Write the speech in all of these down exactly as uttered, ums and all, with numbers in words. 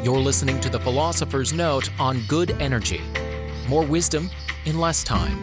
You're listening to The Philosopher's Note on Good Energy. More wisdom in less time.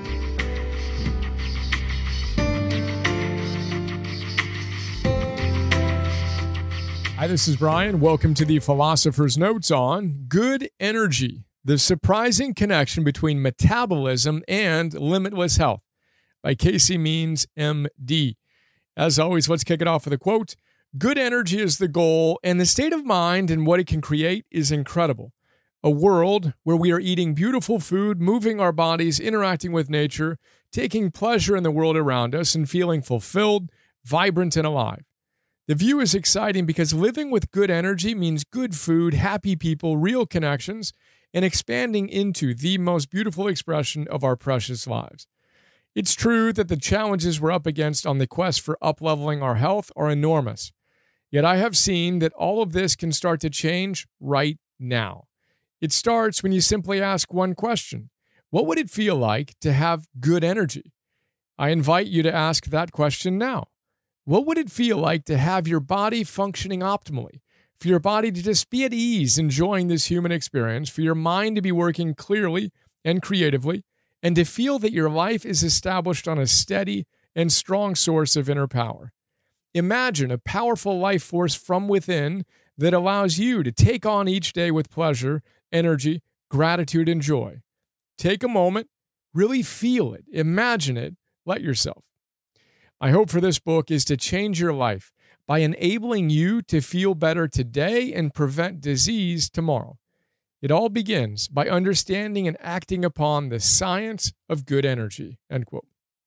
Hi, this is Brian. Welcome to The Philosopher's Notes on Good Energy, the surprising connection between metabolism and limitless health, by Casey Means, M D. As always, let's kick it off with a quote. Good energy is the goal, and the state of mind and what it can create is incredible. A world where we are eating beautiful food, moving our bodies, interacting with nature, taking pleasure in the world around us, and feeling fulfilled, vibrant, and alive. The view is exciting because living with good energy means good food, happy people, real connections, and expanding into the most beautiful expression of our precious lives. It's true that the challenges we're up against on the quest for up-leveling our health are enormous. Yet I have seen that all of this can start to change right now. It starts when you simply ask one question. What would it feel like to have good energy? I invite you to ask that question now. What would it feel like to have your body functioning optimally? For your body to just be at ease enjoying this human experience, for your mind to be working clearly and creatively, and to feel that your life is established on a steady and strong source of inner power. Imagine a powerful life force from within that allows you to take on each day with pleasure, energy, gratitude, and joy. Take a moment, really feel it, imagine it, let yourself. My hope for this book is to change your life by enabling you to feel better today and prevent disease tomorrow. It all begins by understanding and acting upon the science of good energy. End quote.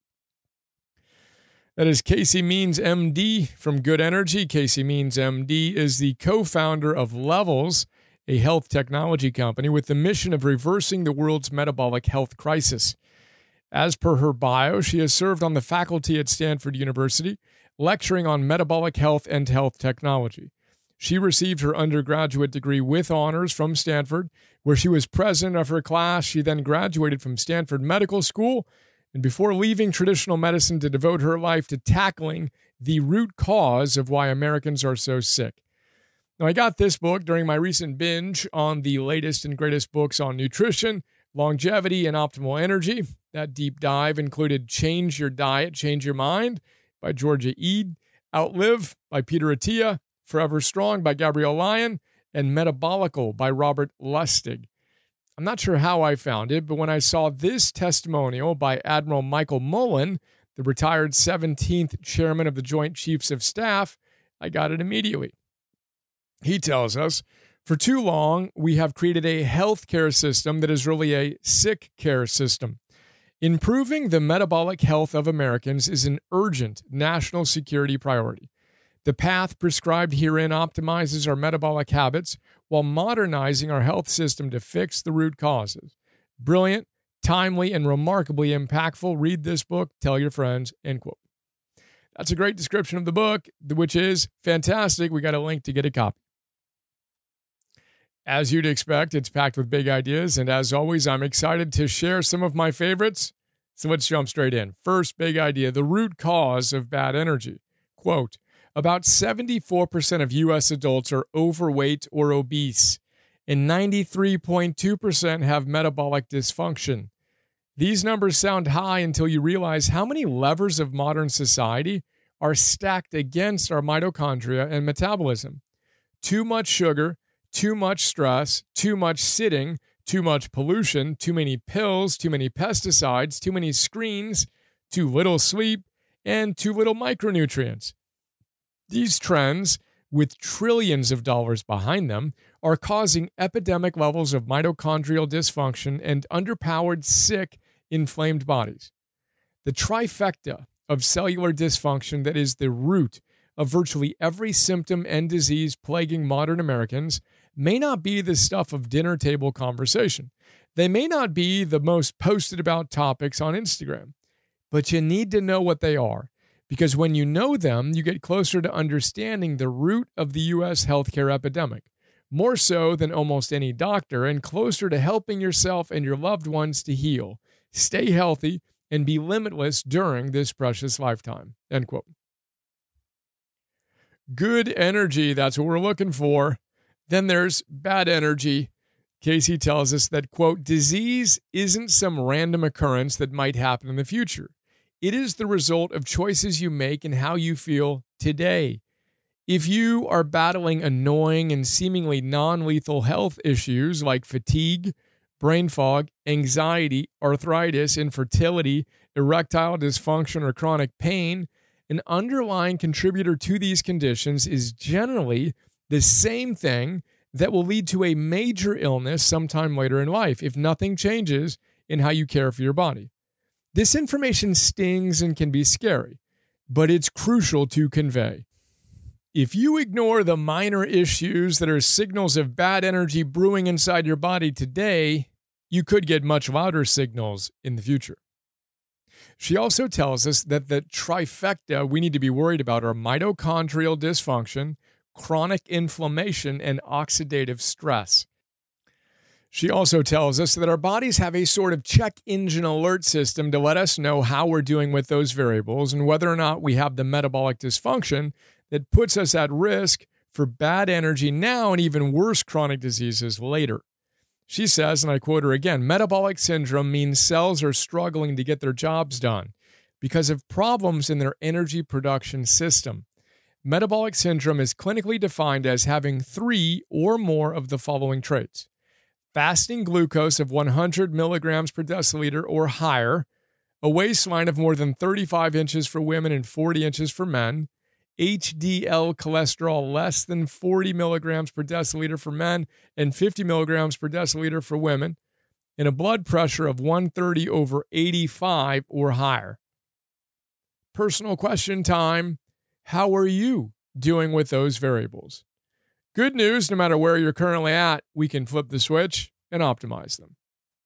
That is Casey Means, M D from Good Energy. Casey Means, M D is the co-founder of Levels, a health technology company with the mission of reversing the world's metabolic health crisis. As per her bio, she has served on the faculty at Stanford University, lecturing on metabolic health and health technology. She received her undergraduate degree with honors from Stanford, where she was president of her class. She then graduated from Stanford Medical School, and before leaving traditional medicine to devote her life to tackling the root cause of why Americans are so sick. Now, I got this book during my recent binge on the latest and greatest books on nutrition, longevity, and optimal energy. That deep dive included Change Your Diet, Change Your Mind by Georgia Ede, Outlive by Peter Attia, Forever Strong by Gabrielle Lyon, and Metabolical by Robert Lustig. I'm not sure how I found it, but when I saw this testimonial by Admiral Michael Mullen, the retired seventeenth chairman of the Joint Chiefs of Staff, I got it immediately. He tells us, for too long, we have created a healthcare system that is really a sick care system. Improving the metabolic health of Americans is an urgent national security priority. The path prescribed herein optimizes our metabolic habits while modernizing our health system to fix the root causes. Brilliant, timely, and remarkably impactful. Read this book. Tell your friends. End quote. That's a great description of the book, which is fantastic. We got a link to get a copy. As you'd expect, it's packed with big ideas, and as always, I'm excited to share some of my favorites. So let's jump straight in. First big idea, the root cause of bad energy. Quote, about seventy-four percent of U S adults are overweight or obese, and ninety-three point two percent have metabolic dysfunction. These numbers sound high until you realize how many levers of modern society are stacked against our mitochondria and metabolism. Too much sugar, too much stress, too much sitting, too much pollution, too many pills, too many pesticides, too many screens, too little sleep, and too little micronutrients. These trends, with trillions of dollars behind them, are causing epidemic levels of mitochondrial dysfunction and underpowered, sick, inflamed bodies. The trifecta of cellular dysfunction that is the root of virtually every symptom and disease plaguing modern Americans may not be the stuff of dinner table conversation. They may not be the most posted about topics on Instagram, but you need to know what they are. Because when you know them, you get closer to understanding the root of the U S healthcare epidemic, more so than almost any doctor, and closer to helping yourself and your loved ones to heal, stay healthy, and be limitless during this precious lifetime. End quote. Good energy, that's what we're looking for. Then there's bad energy. Casey tells us that, quote, disease isn't some random occurrence that might happen in the future. It is the result of choices you make and how you feel today. If you are battling annoying and seemingly non-lethal health issues like fatigue, brain fog, anxiety, arthritis, infertility, erectile dysfunction, or chronic pain, an underlying contributor to these conditions is generally the same thing that will lead to a major illness sometime later in life if nothing changes in how you care for your body. This information stings and can be scary, but it's crucial to convey. If you ignore the minor issues that are signals of bad energy brewing inside your body today, you could get much louder signals in the future. She also tells us that the trifecta we need to be worried about are mitochondrial dysfunction, chronic inflammation, and oxidative stress. She also tells us that our bodies have a sort of check engine alert system to let us know how we're doing with those variables and whether or not we have the metabolic dysfunction that puts us at risk for bad energy now and even worse chronic diseases later. She says, and I quote her again, metabolic syndrome means cells are struggling to get their jobs done because of problems in their energy production system. Metabolic syndrome is clinically defined as having three or more of the following traits: fasting glucose of one hundred milligrams per deciliter or higher, a waistline of more than thirty-five inches for women and forty inches for men, H D L cholesterol less than forty milligrams per deciliter for men and fifty milligrams per deciliter for women, and a blood pressure of one thirty over eighty-five or higher. Personal question time. How are you doing with those variables? Good news, no matter where you're currently at, we can flip the switch and optimize them.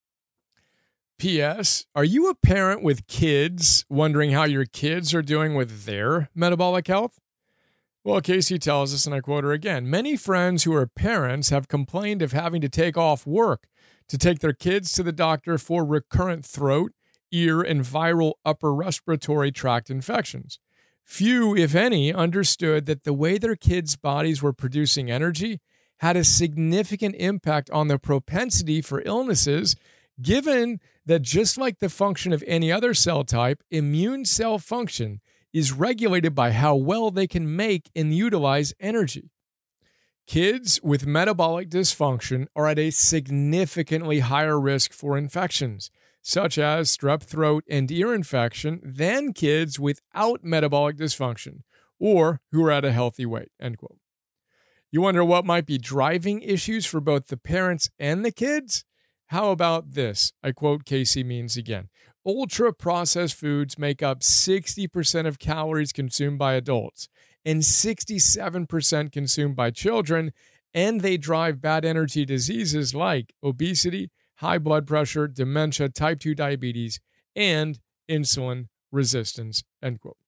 P S. Are you a parent with kids wondering how your kids are doing with their metabolic health? Well, Casey tells us, and I quote her again, many friends who are parents have complained of having to take off work to take their kids to the doctor for recurrent throat, ear, and viral upper respiratory tract infections. Few, if any, understood that the way their kids' bodies were producing energy had a significant impact on the propensity for illnesses, given that just like the function of any other cell type, immune cell function is regulated by how well they can make and utilize energy. Kids with metabolic dysfunction are at a significantly higher risk for infections, such as strep throat and ear infection, than kids without metabolic dysfunction or who are at a healthy weight, end quote. You wonder what might be driving issues for both the parents and the kids? How about this? I quote Casey Means again. Ultra-processed foods make up sixty percent of calories consumed by adults and sixty-seven percent consumed by children, and they drive bad energy diseases like obesity, high blood pressure, dementia, type two diabetes, and insulin resistance, end quote.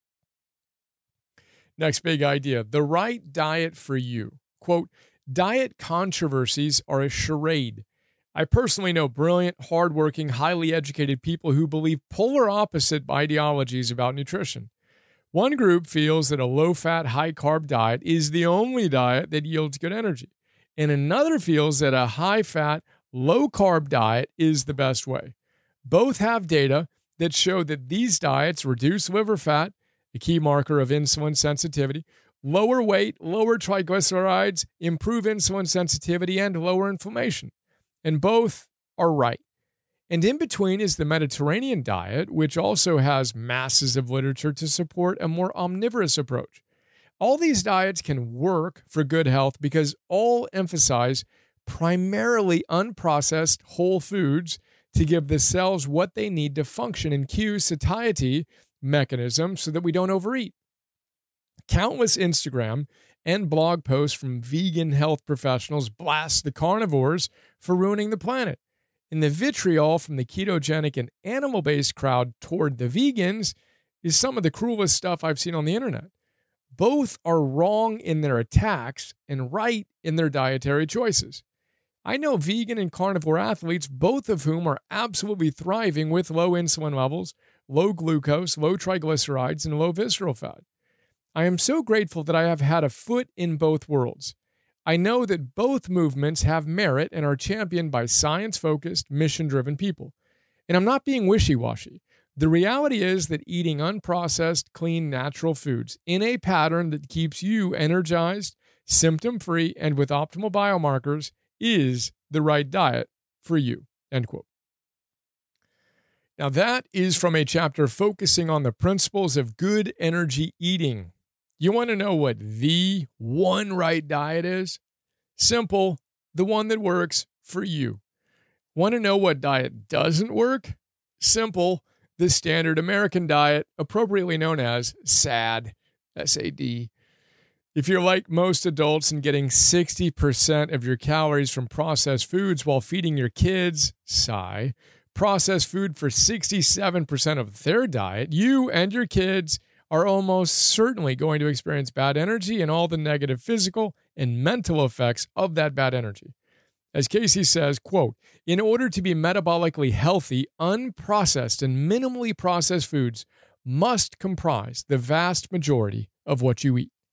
Next big idea, the right diet for you. Quote, diet controversies are a charade. I personally know brilliant, hardworking, highly educated people who believe polar opposite ideologies about nutrition. One group feels that a low-fat, high-carb diet is the only diet that yields good energy, and another feels that a high-fat, low-carb diet is the best way. Both have data that show that these diets reduce liver fat, a key marker of insulin sensitivity, lower weight, lower triglycerides, improve insulin sensitivity, and lower inflammation. And both are right. And in between is the Mediterranean diet, which also has masses of literature to support a more omnivorous approach. All these diets can work for good health because all emphasize primarily unprocessed whole foods to give the cells what they need to function and cue satiety mechanisms so that we don't overeat. Countless Instagram and blog posts from vegan health professionals blast the carnivores for ruining the planet. And the vitriol from the ketogenic and animal-based crowd toward the vegans is some of the cruelest stuff I've seen on the internet. Both are wrong in their attacks and right in their dietary choices. I know vegan and carnivore athletes, both of whom are absolutely thriving with low insulin levels, low glucose, low triglycerides, and low visceral fat. I am so grateful that I have had a foot in both worlds. I know that both movements have merit and are championed by science-focused, mission-driven people. And I'm not being wishy-washy. The reality is that eating unprocessed, clean, natural foods in a pattern that keeps you energized, symptom-free, and with optimal biomarkers is the right diet for you. End quote. Now that is from a chapter focusing on the principles of good energy eating. You want to know what the one right diet is? Simple, the one that works for you. Want to know what diet doesn't work? Simple, the standard American diet, appropriately known as SAD, S A D. If you're like most adults and getting sixty percent of your calories from processed foods while feeding your kids, sigh, processed food for sixty-seven percent of their diet, you and your kids are almost certainly going to experience bad energy and all the negative physical and mental effects of that bad energy. As Casey says, quote, in order to be metabolically healthy, unprocessed and minimally processed foods must comprise the vast majority of what you eat.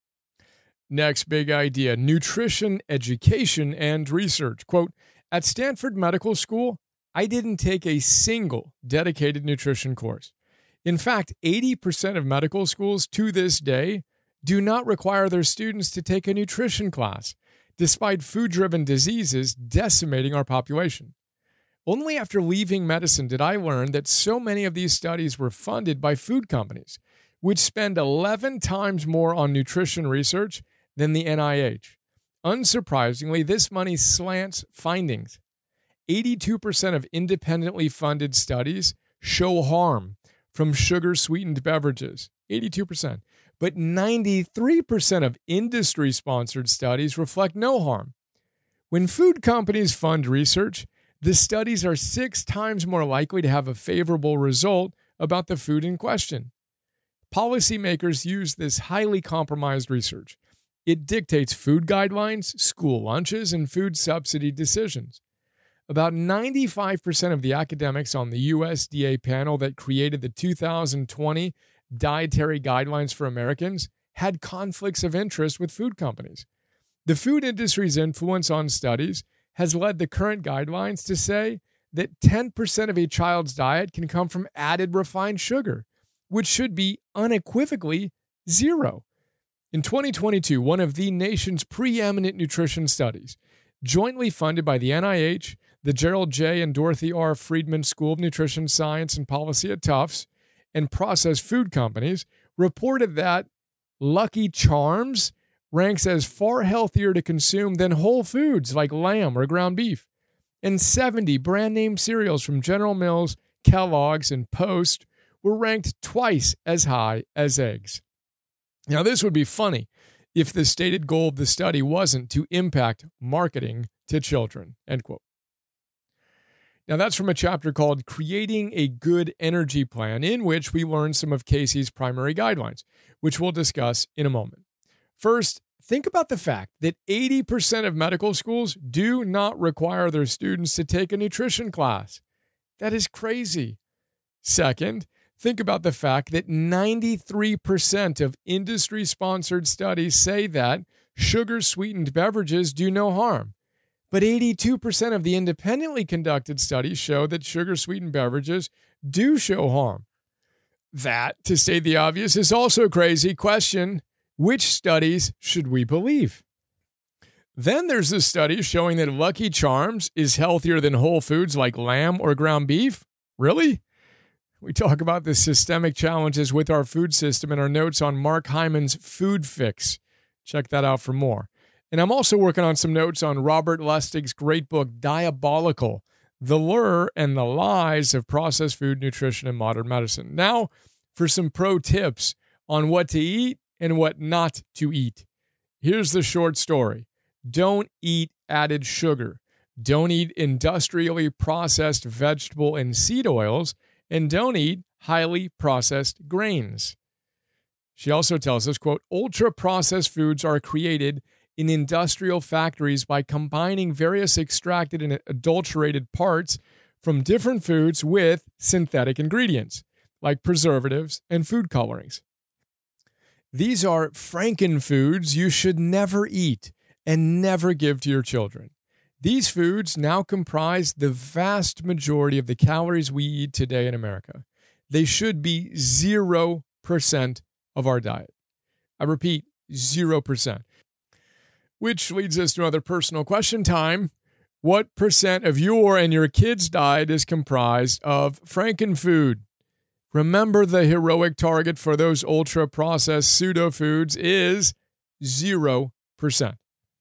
Next big idea, nutrition, education, and research. Quote, at Stanford Medical School, I didn't take a single dedicated nutrition course. In fact, eighty percent of medical schools to this day do not require their students to take a nutrition class, despite food-driven diseases decimating our population. Only after leaving medicine did I learn that so many of these studies were funded by food companies, which spend eleven times more on nutrition research than the N I H. Unsurprisingly, this money slants findings. eighty-two percent of independently funded studies show harm from sugar-sweetened beverages, eighty-two percent. But ninety-three percent of industry-sponsored studies reflect no harm. When food companies fund research, the studies are six times more likely to have a favorable result about the food in question. Policymakers use this highly compromised research. It dictates food guidelines, school lunches, and food subsidy decisions. About ninety-five percent of the academics on the U S D A panel that created the two thousand twenty Dietary Guidelines for Americans had conflicts of interest with food companies. The food industry's influence on studies has led the current guidelines to say that ten percent of a child's diet can come from added refined sugar, which should be unequivocally zero. In twenty twenty-two, one of the nation's preeminent nutrition studies, jointly funded by the N I H, the Gerald J. and Dorothy R. Friedman School of Nutrition Science and Policy at Tufts, and processed food companies, reported that Lucky Charms ranks as far healthier to consume than whole foods like lamb or ground beef. And seventy brand-name cereals from General Mills, Kellogg's, and Post were ranked twice as high as eggs. Now, this would be funny if the stated goal of the study wasn't to impact marketing to children, end quote. Now, that's from a chapter called Creating a Good Energy Plan, in which we learn some of Casey's primary guidelines, which we'll discuss in a moment. First, think about the fact that eighty percent of medical schools do not require their students to take a nutrition class. That is crazy. Second, think about the fact that ninety-three percent of industry-sponsored studies say that sugar-sweetened beverages do no harm. But eighty-two percent of the independently conducted studies show that sugar-sweetened beverages do show harm. That, to say the obvious, is also crazy. Question, which studies should we believe? Then there's the study showing that Lucky Charms is healthier than whole foods like lamb or ground beef. Really? We talk about the systemic challenges with our food system in our notes on Mark Hyman's Food Fix. Check that out for more. And I'm also working on some notes on Robert Lustig's great book, Diabolical, The Lure and the Lies of Processed Food, Nutrition, and Modern Medicine. Now, for some pro tips on what to eat and what not to eat. Here's the short story. Don't eat added sugar. Don't eat industrially processed vegetable and seed oils. And don't eat highly processed grains. She also tells us, quote, ultra-processed foods are created in industrial factories by combining various extracted and adulterated parts from different foods with synthetic ingredients, like preservatives and food colorings. These are frankenfoods you should never eat, and never give to your children. These foods now comprise the vast majority of the calories we eat today in America. They should be zero percent of our diet. I repeat, zero percent. Which leads us to another personal question time. What percent of your and your kids' diet is comprised of frankenfood? Remember, the heroic target for those ultra-processed pseudo-foods is zero percent.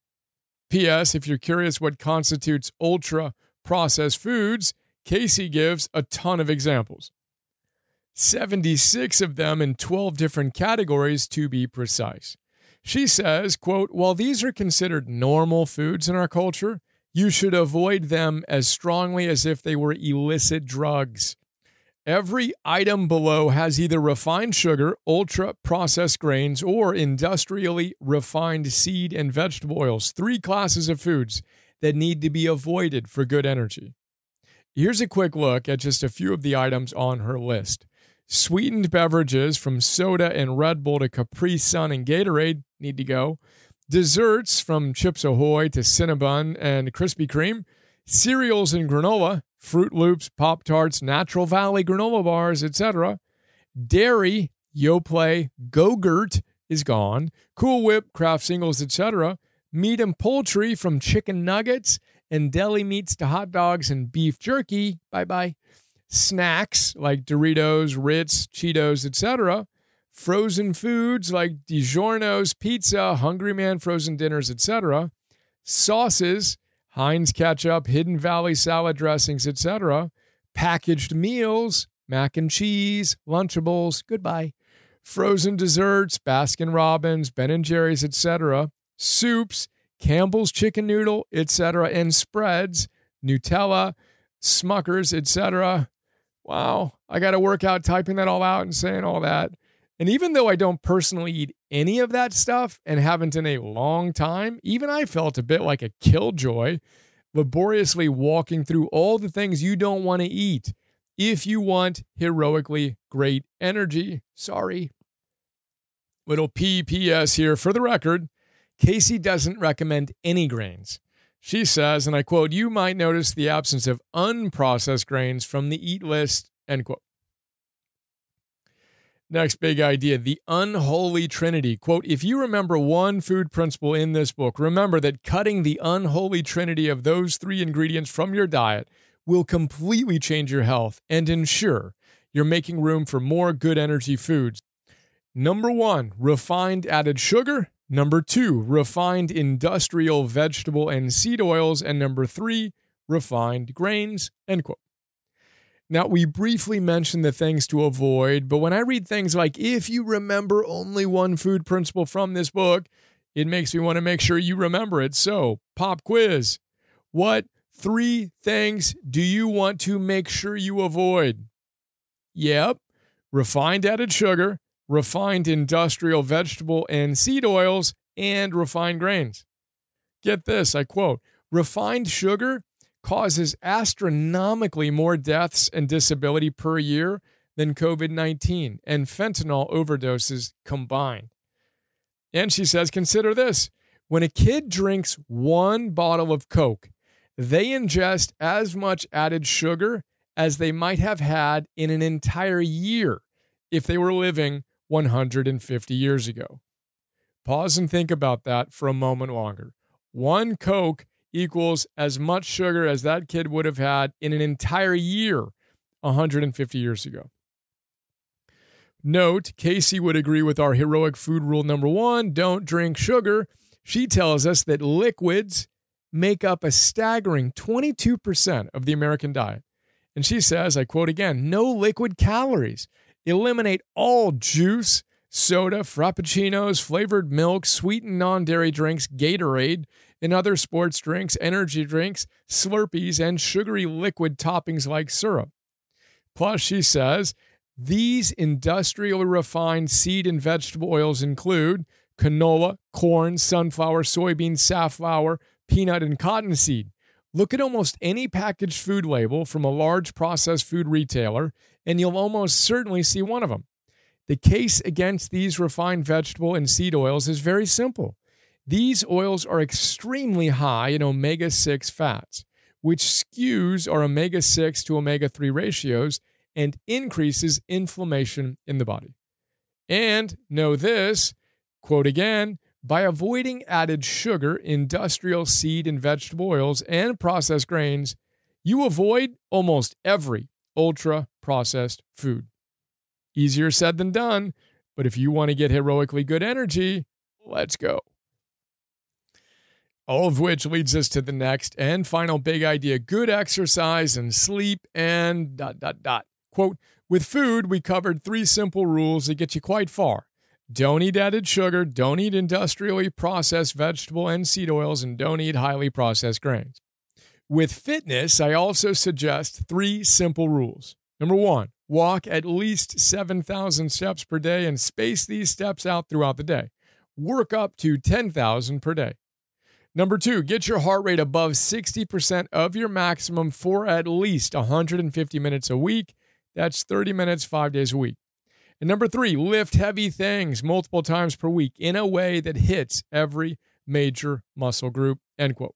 P S. If you're curious what constitutes ultra-processed foods, Casey gives a ton of examples. seventy-six of them in twelve different categories to be precise. She says, quote, while these are considered normal foods in our culture, you should avoid them as strongly as if they were illicit drugs. Every item below has either refined sugar, ultra-processed grains, or industrially refined seed and vegetable oils, three classes of foods that need to be avoided for good energy. Here's a quick look at just a few of the items on her list. Sweetened beverages from soda and Red Bull to Capri Sun and Gatorade need to go. Desserts from Chips Ahoy to Cinnabon and Krispy Kreme. Cereals and granola, Fruit Loops, Pop-Tarts, Natural Valley granola bars, et cetera. Dairy, Yoplait, Go-Gurt is gone. Cool Whip, Kraft Singles, et cetera. Meat and poultry from chicken nuggets and deli meats to hot dogs and beef jerky, bye-bye. Snacks like Doritos, Ritz, Cheetos, et cetera. Frozen foods like DiGiorno's Pizza, Hungry Man frozen dinners, et cetera. Sauces, Heinz ketchup, Hidden Valley salad dressings, et cetera. Packaged meals, mac and cheese, Lunchables, goodbye. Frozen desserts, Baskin-Robbins, Ben and Jerry's, et cetera. Soups, Campbell's chicken noodle, et cetera. And spreads, Nutella, Smuckers, et cetera. Wow, I got to work out typing that all out and saying all that. And even though I don't personally eat any of that stuff and haven't in a long time, even I felt a bit like a killjoy, laboriously walking through all the things you don't want to eat if you want heroically great energy. Sorry. Little P P S here for the record. Casey doesn't recommend any grains. She says, and I quote, you might notice the absence of unprocessed grains from the eat list, end quote. Next big idea, the unholy trinity. Quote, if you remember one food principle in this book, remember that cutting the unholy trinity of those three ingredients from your diet will completely change your health and ensure you're making room for more good energy foods. Number one, refined added sugar. Number two, refined industrial vegetable and seed oils. And number three, refined grains, end quote. Now, we briefly mentioned the things to avoid, but when I read things like, if you remember only one food principle from this book, it makes me want to make sure you remember it. So, pop quiz. What three things do you want to make sure you avoid? Yep, refined added sugar, refined industrial vegetable and seed oils, and refined grains. Get this, I quote, refined sugar causes astronomically more deaths and disability per year than covid nineteen and fentanyl overdoses combined. And she says, consider this. When a kid drinks one bottle of Coke, they ingest as much added sugar as they might have had in an entire year if they were living one hundred fifty years ago. Pause and think about that for a moment longer. One Coke equals as much sugar as that kid would have had in an entire year one hundred fifty years ago. Note, Casey would agree with our heroic food rule number one, don't drink sugar. She tells us that liquids make up a staggering twenty-two percent of the American diet. And she says, I quote again, no liquid calories. Eliminate all juice, soda, frappuccinos, flavored milk, sweetened non-dairy drinks, Gatorade, and other sports drinks, energy drinks, Slurpees, and sugary liquid toppings like syrup. Plus, she says, these industrially refined seed and vegetable oils include canola, corn, sunflower, soybean, safflower, peanut, and cottonseed. Look at almost any packaged food label from a large processed food retailer, and you'll almost certainly see one of them. The case against these refined vegetable and seed oils is very simple. These oils are extremely high in omega six fats, which skews our omega six to omega three ratios and increases inflammation in the body. And know this, quote again, by avoiding added sugar, industrial seed and vegetable oils, and processed grains, you avoid almost every ultra-processed food. Easier said than done, but if you want to get heroically good energy, let's go. All of which leads us to the next and final big idea: good exercise and sleep and dot, dot, dot. Quote, with food, we covered three simple rules that get you quite far. Don't eat added sugar, don't eat industrially processed vegetable and seed oils, and don't eat highly processed grains. With fitness, I also suggest three simple rules. Number one, walk at least seven thousand steps per day and space these steps out throughout the day. Work up to ten thousand per day. Number two, get your heart rate above sixty percent of your maximum for at least one hundred fifty minutes a week. That's thirty minutes, five days a week. And number three, lift heavy things multiple times per week in a way that hits every major muscle group, end quote.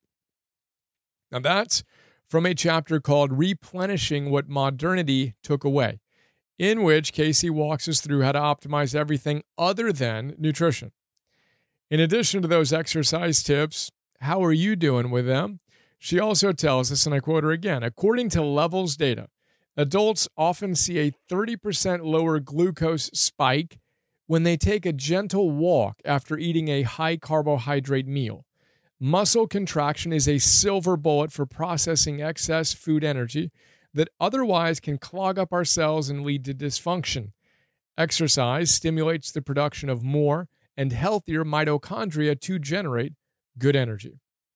Now that's from a chapter called Replenishing What Modernity Took Away, in which Casey walks us through how to optimize everything other than nutrition. In addition to those exercise tips, how are you doing with them? She also tells us, and I quote her again, according to Levels data, adults often see a thirty percent lower glucose spike when they take a gentle walk after eating a high-carbohydrate meal. Muscle contraction is a silver bullet for processing excess food energy that otherwise can clog up our cells and lead to dysfunction. Exercise stimulates the production of more and healthier mitochondria to generate good energy.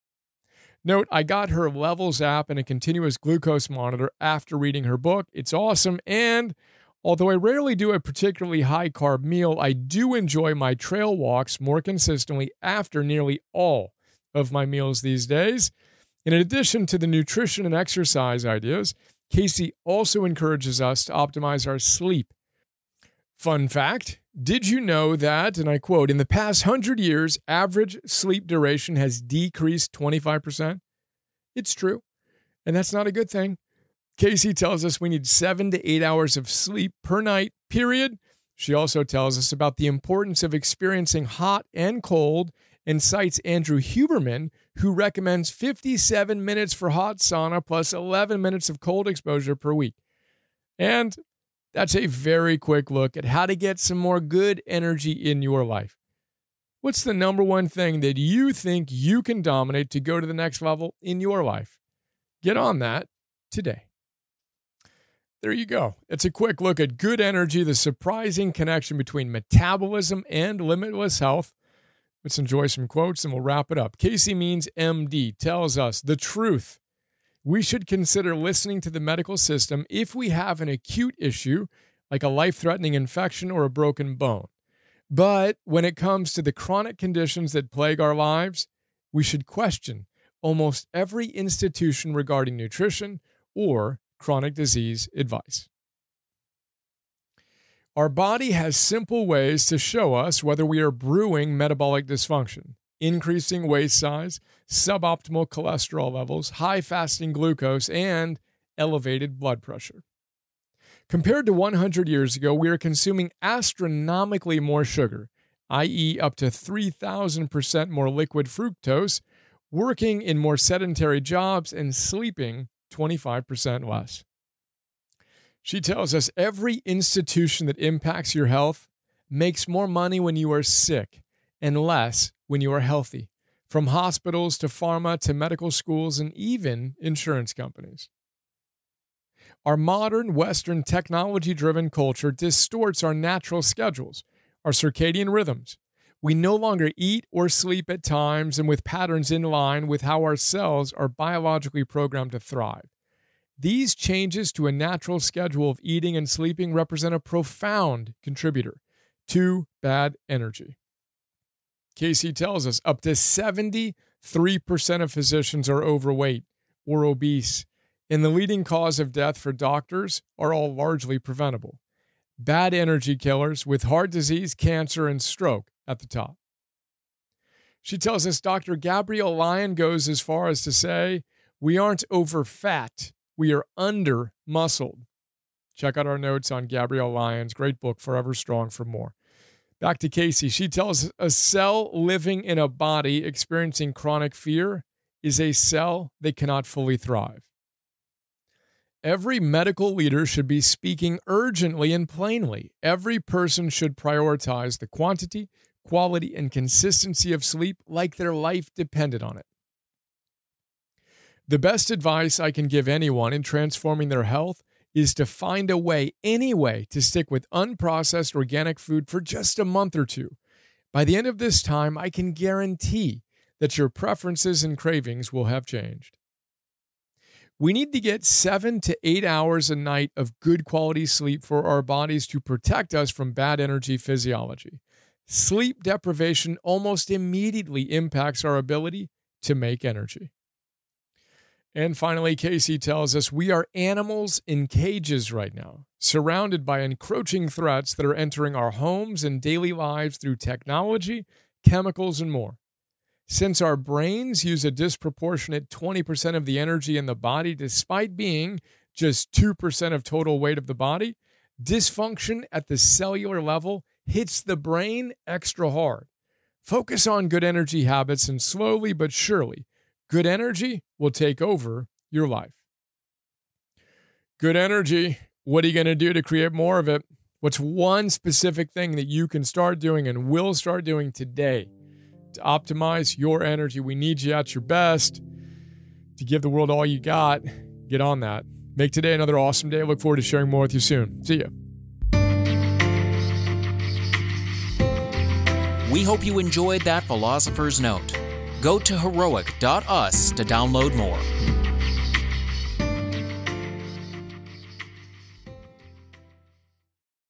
Note, I got her Levels app and a continuous glucose monitor after reading her book. It's awesome, and although I rarely do a particularly high-carb meal, I do enjoy my trail walks more consistently after nearly all of my meals these days. In addition to the nutrition and exercise ideas, Casey also encourages us to optimize our sleep. Fun fact, did you know that, and I quote, in the past one hundred years, average sleep duration has decreased twenty-five percent? It's true, and that's not a good thing. Casey tells us we need seven to eight hours of sleep per night, period. She also tells us about the importance of experiencing hot and cold and cites Andrew Huberman, who recommends fifty-seven minutes for hot sauna plus eleven minutes of cold exposure per week. And that's a very quick look at how to get some more good energy in your life. What's the number one thing that you think you can dominate to go to the next level in your life? Get on that today. There you go. It's a quick look at good energy, the surprising connection between metabolism and limitless health. Let's enjoy some quotes and we'll wrap it up. Casey Means, M D, tells us the truth. We should consider listening to the medical system if we have an acute issue, like a life-threatening infection or a broken bone. But when it comes to the chronic conditions that plague our lives, we should question almost every institution regarding nutrition or chronic disease advice. Our body has simple ways to show us whether we are brewing metabolic dysfunction: increasing waist size, suboptimal cholesterol levels, high fasting glucose, and elevated blood pressure. Compared to one hundred years ago, we are consuming astronomically more sugar, that is up to three thousand percent more liquid fructose, working in more sedentary jobs, and sleeping twenty-five percent less. She tells us every institution that impacts your health makes more money when you are sick and less when you are healthy, from hospitals to pharma to medical schools and even insurance companies. Our modern Western technology-driven culture distorts our natural schedules, our circadian rhythms. We no longer eat or sleep at times and with patterns in line with how our cells are biologically programmed to thrive. These changes to a natural schedule of eating and sleeping represent a profound contributor to bad energy. Casey tells us up to seventy-three percent of physicians are overweight or obese, and the leading cause of death for doctors are all largely preventable. Bad energy killers with heart disease, cancer, and stroke at the top. She tells us Doctor Gabrielle Lyon goes as far as to say, we aren't over fat, we are under muscled. Check out our notes on Gabrielle Lyon's great book, Forever Strong, for more. Back to Casey. She tells us a cell living in a body experiencing chronic fear is a cell that cannot fully thrive. Every medical leader should be speaking urgently and plainly. Every person should prioritize the quantity, quality, and consistency of sleep like their life depended on it. The best advice I can give anyone in transforming their health is to find a way, any way, to stick with unprocessed organic food for just a month or two. By the end of this time, I can guarantee that your preferences and cravings will have changed. We need to get seven to eight hours a night of good quality sleep for our bodies to protect us from bad energy physiology. Sleep deprivation almost immediately impacts our ability to make energy. And finally, Casey tells us we are animals in cages right now, surrounded by encroaching threats that are entering our homes and daily lives through technology, chemicals, and more. Since our brains use a disproportionate twenty percent of the energy in the body, despite being just two percent of total weight of the body, dysfunction at the cellular level hits the brain extra hard. Focus on good energy habits, and slowly but surely, good energy will take over your life. Good energy. What are you going to do to create more of it? What's one specific thing that you can start doing and will start doing today to optimize your energy? We need you at your best to give the world all you got. Get on that. Make today another awesome day. I look forward to sharing more with you soon. See you. We hope you enjoyed that Philosopher's Note. Go to heroic dot us to download more.